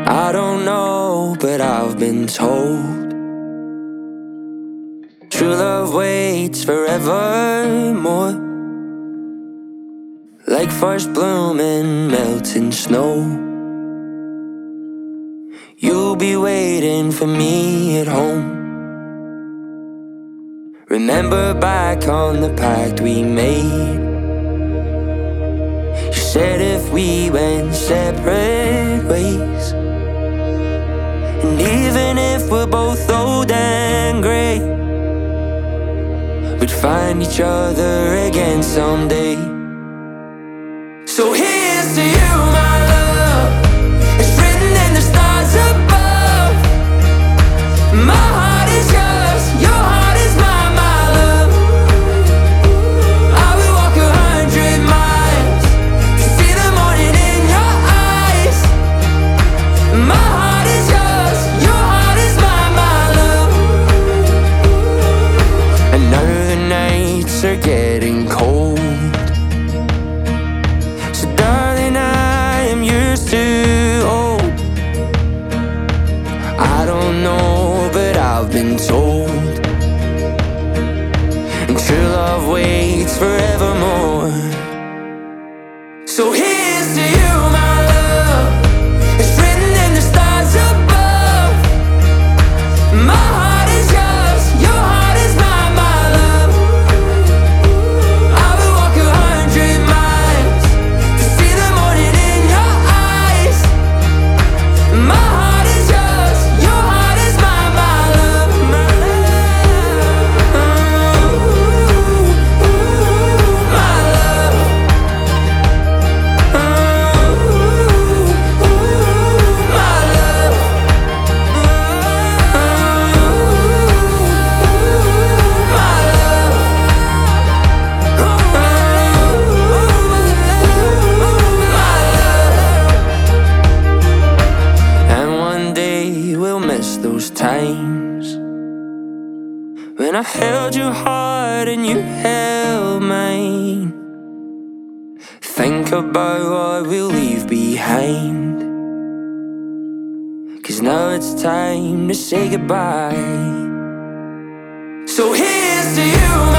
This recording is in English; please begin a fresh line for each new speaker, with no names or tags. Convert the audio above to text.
I don't know, but I've been told true love waits forevermore, like first bloom in melting snow. You'll be waiting for me at home. Remember back on the pact we made. You said if we went separate ways, and even if we're both old and grey, we'd find each other again someday. So here's to you, my love. It's written in the stars above. My heart is yours, your heart is mine, my love. I will walk 100 miles to see the morning in your eyes. My heart is yours, your heart is mine, my love. I know the nights are getting cold, so darling, I am yours too old. I don't know, but I've been told, and true love waits forevermore. So here's to you, my love. It's written in the stars above. My heart is yours, your heart is mine, my love. I will walk 100 miles to see the morning in your eyes. My heart is yours, your heart is mine, my love, my love. My love. My love. And one day we'll miss those times when I held your heart and you held mine. Think about what we'll leave behind, 'cause now it's time to say goodbye. So here's to you,